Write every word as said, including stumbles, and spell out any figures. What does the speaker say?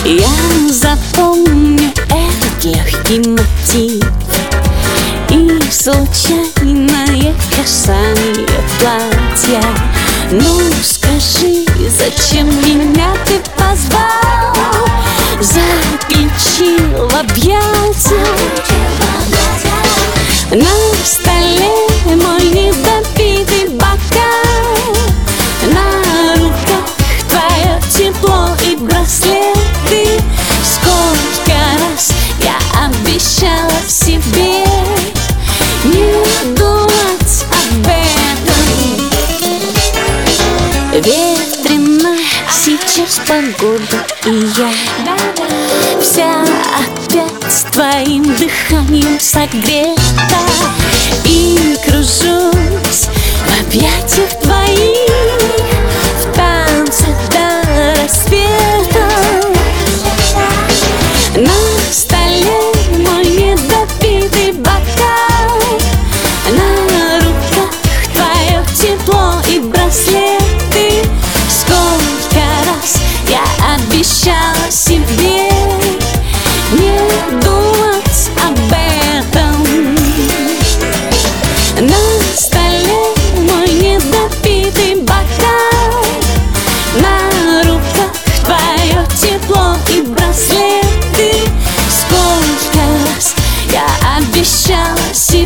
Я запомню этот легкий мотив и случайное касание платья. Ну скажи, зачем меня ты позвал, заключил в объятия? На столе мой недопитый бокал, на руках твое тепло и браслеты. Сколько раз я обещала себе не думать об этом. Ветрено сейчас погода, и я вся опять твоим дыханием согрета и кружусь в объятиях твоих, в танце до рассвета. На столе мой недопитый бокал, на руках твое тепло и браслеты. Сколько раз я обещала себе не думать об этом. На столе мой недопитый бокал, на руках твое тепло и браслеты. Сколько раз я обещала себе